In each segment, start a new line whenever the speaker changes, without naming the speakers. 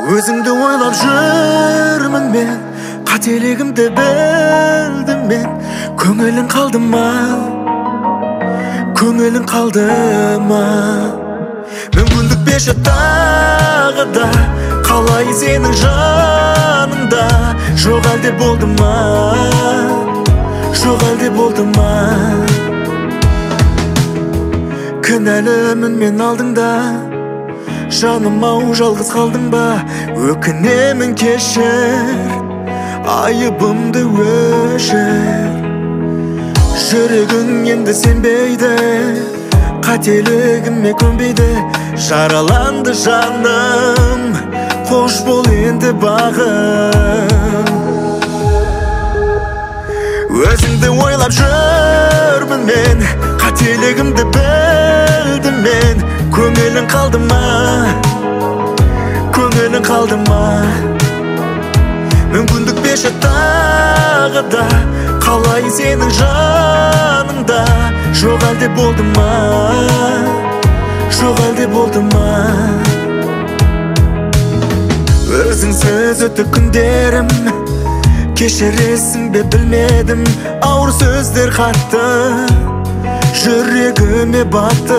Өзіңді ойлап жүрмін мен, қателігімді білдім мен. Көңілің қалды ма? Көңілің қалды ма? Мүмкіндік берші тағы да, қалай сенің жаныңда. Жоқ әлде болды ма? Жоқ әлде болды ма? Кінәлімін мен алдыңда, жаным ау жалғыз қалдың ба? Өкінемін кешір, айыбымды өшір. Жүрегің енді сенбейді, қателігіме көнбейді. Жараланды жаным, қош бол енді бағым. Өзіңді ойлап жүрмін мен, қателігімді білдім мен. Көңілің қалды ма? Көңілің қалды ма? Мүмкіндік берші тағы да, қалай сенің жаныңда. Жоқ әлде болды ма? Жоқ әлде болды ма? Өзіңсіз өтті күндерім, кешіресің бе білмедім. Ауыр сөздер қатты, жүрегіме батты.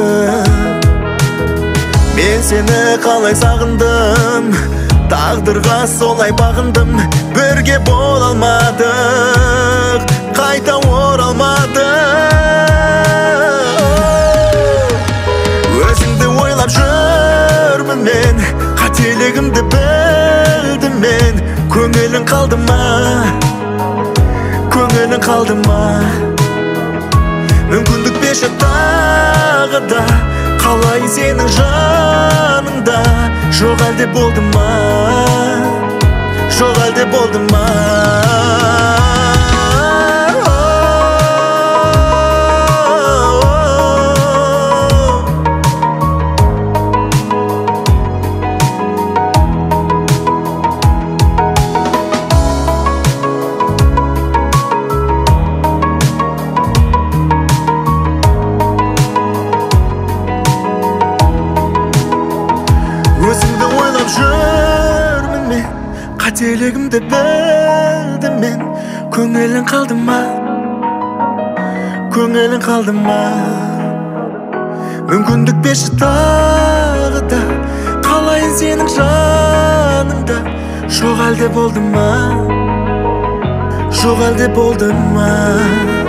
Мен сені қалай сағындым, тағдырға солай бағындым. Бірге бола алмадық, қайта оралмадық. Өзіңді ойлап жүрмін мен, қателігімді білдім мен. Көңілің қалды ма? Көңілің қалды ма? Мүмкіндік берші тағы да, қалай сенің жаныңда. Жоқ әлде болды ма? Жоқ әлде болды ма? Өзіңді ойлап жүрмін мен, қателігімді білдім мен. Көңілің қалды ма? Көңілің қалды ма? Мүмкіндік берші тағы да, қалай сенің жаныңда. Жоқ әлде болды ма? Жоқ әлде болды ма?